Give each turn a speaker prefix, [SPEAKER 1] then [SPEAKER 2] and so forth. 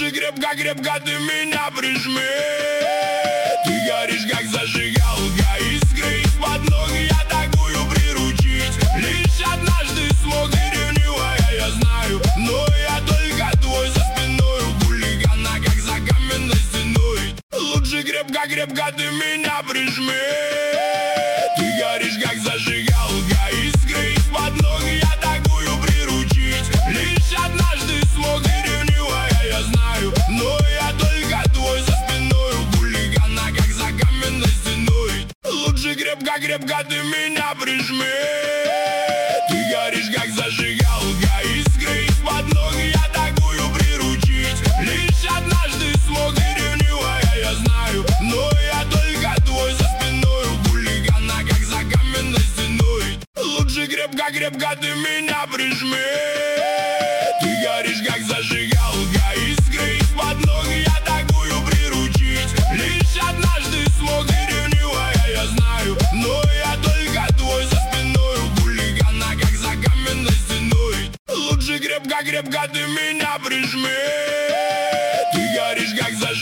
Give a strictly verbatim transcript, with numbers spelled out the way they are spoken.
[SPEAKER 1] Лучше крепко-крепко ты меня прижми. Ты горишь как зажигалка, искры из-под ног я такую приручить. Лишь однажды смог, и ревнивая я знаю, но я только твой за спиною. Хулигана как за каменной стеной. Лучше крепко-крепко ты меня прижми. Ты горишь как зажигалка, искры из-под ног я такую приручить. Лишь однажды смог, и ревнивая я знаю, но я только твой за спиною. Хулигана как за каменной стеной. Лучше крепко-крепко ты меня прижми. Ты горишь как зажигалка, искры из-под ног я такую приручить. Лишь однажды смог, и ревнивая я знаю, но я только твой за спиною. Хулигана как за каменной стеной. Лучше крепко-крепко ты меня прижми. Ты горишь как зажигалка, искры из-под ног я такую приручить. Лишь однажды смог, и ревнивая я знаю, но я только твой за спиною. Хулигана как за каменной стеной. Лучше крепко-крепко ты меня прижми. Ты горишь как зажигалка.